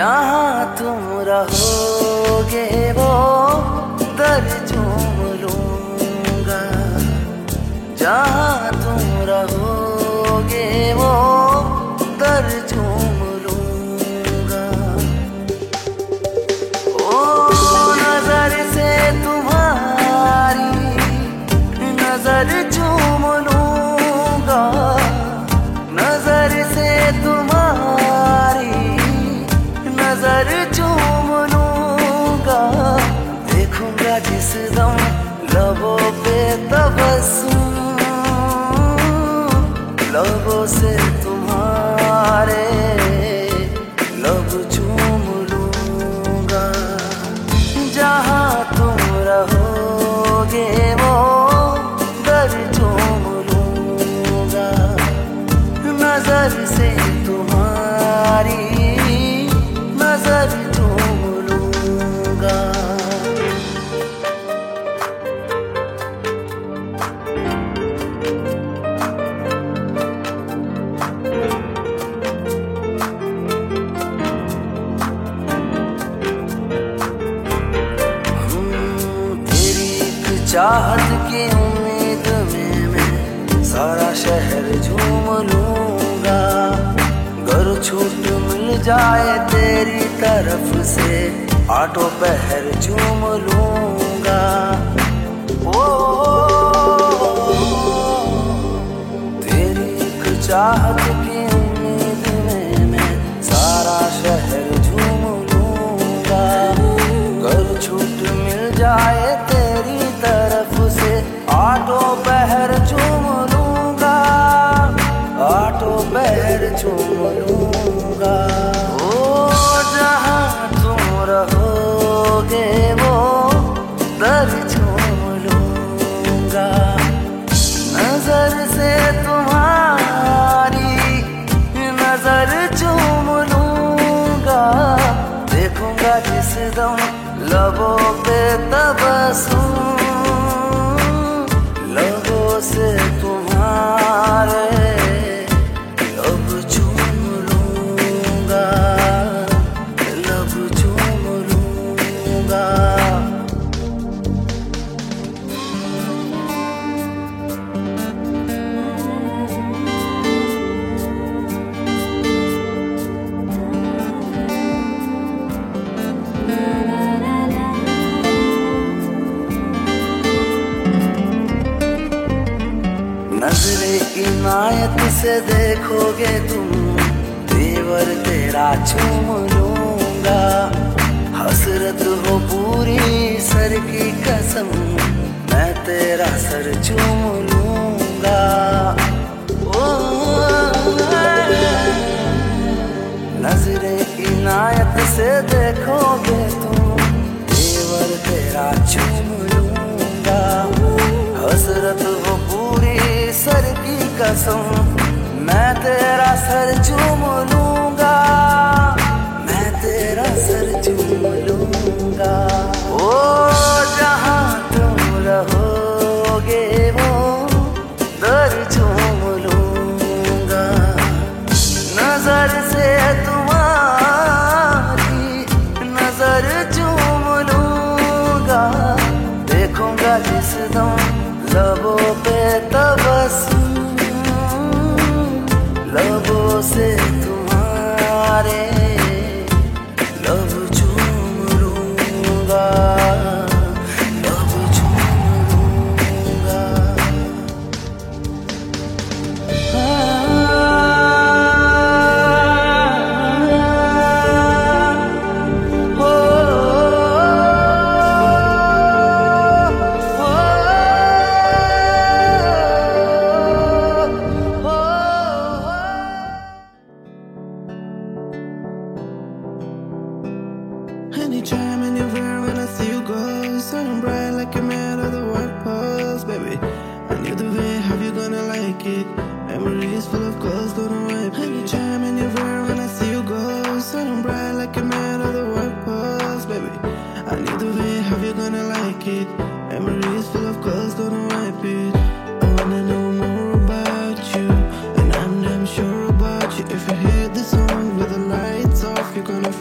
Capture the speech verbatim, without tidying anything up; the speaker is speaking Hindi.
जहाँ तुम रहोगे वो दर चूम लूंगा, जहाँ तुम रहोगे वो दर चूम लूंगा। ओ नजर से तुम्हारी नजर चूम लूंगा, नजर से तुम्हारी नजर चूम लूंगा। देखूंगा जिस दम लबों पे तबस्सुम, लबों से तुम्हारे लब चूम लूंगा। जहाँ तुम रहोगे वो दर चूम लूंगा, नजर से तुम्हारी नजर चूम लूंगा। तेरी एक चाहत की उम्मीद में मैं सारा शहर झूम लूंगा। घर छूट मिल जाए तेरी तरफ से आठों पहर झूम लूंगा। ओ तेरी एक चाहत की उम्मीद में मैं सारा शहर झूम लूंगा। घर छूट मिल जाए तेरी तरफ से आठों पहर झूम लूंगा, आठों पहर झूम लूंगा। ओ जहाँ तुम रहोगे वो दर झूम लूंगा, नजर से तुम्हारी नजर चूम लूंगा। देखूंगा जिस दम लबों पे तबस्सुम, लबों से तुम्हारे लब चूम लूंगा, लब चूम लूंगा। नजरे इनायत से देखोगे तुम तेवर तेरा चूम लूंगा। हसरत हो पूरी सर की कसम मैं तेरा सर चूम लूंगा। ओ नजरे इनायत से देखोगे तुम तेवर तेरा चूम लूंगा। हसरत हो पूरी सर की कसम मैं तेरा सर चूम लूंगा, मैं तेरा सर चूम लूंगा। ओ जहाँ तुम रहोगे वो दर चूम लूंगा, नजर से तुम्हारी नजर चूम लूंगा। देखूंगा जिस दम लबों पे तबस्सुम, लबों से तुम्हारे लब चूम लूंगा, लब चूम लूंगा। Anytime, anywhere, when I see you go, shining bright like you're made of the white pearls, baby. I knew the way, how you gonna like it? Memories full of girls, don't know why. Anytime, anywhere, when I see you go, shining bright like you're made of the white pearls, baby. I knew the way, how you gonna like it? Memories full of girls, don't know why, bitch. I wanna know more about you, and I'm damn sure about you. If you hear the song with the lights off, you're gonna